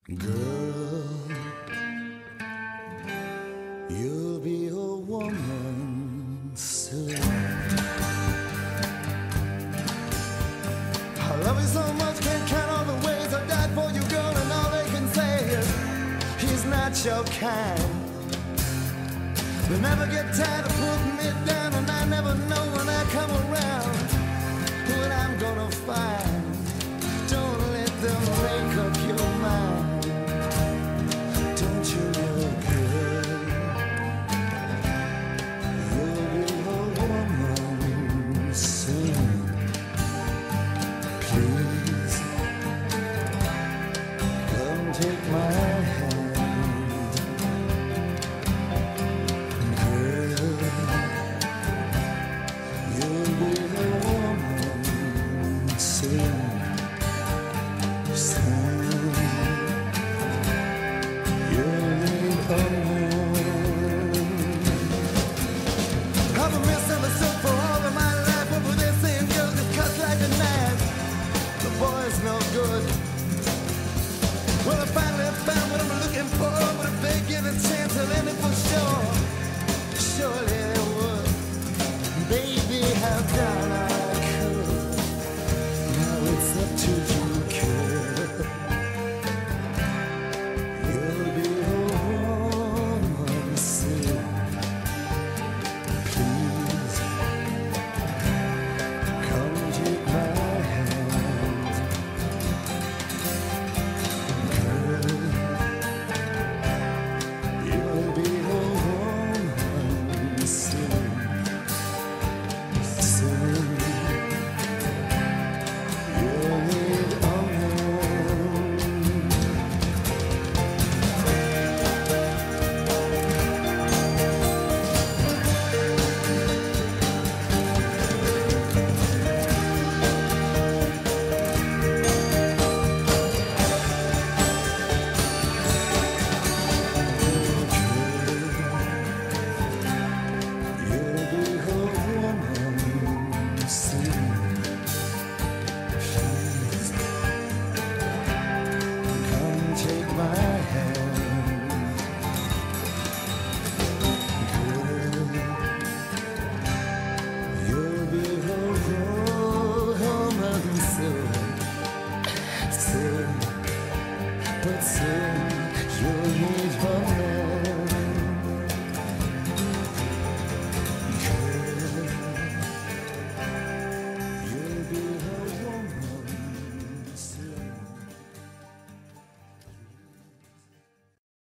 Girl, you'll be a woman soon. I love you so much, can't count all the ways I died for you, girl, and all they can say is he's not your kind. They never get tired of putting me down, and I never know when I come around what I'm gonna find. Don't let them make up your mind. Don't you know, girl, you'll be a woman soon. Please, come take my hand. Girl, you'll be a woman soon. Soon, you'll be a woman. I've been misunderstood for all of my life. What were they saying? Girl, just cuts like a knife. The boy's no good. Well, I finally found what I'm looking for. But if they give a chance, I'll end it for sure. Surely they would. Baby, how down I could. Now it's up to you, girl. You'll be a woman soon. Please, come take my hand. Girl, you'll be a woman soon. Soon, you'll need a woman. You'll be a woman soon. Please, come take my hand. Girl, you'll be a woman soon. Soon, but soon you'll need a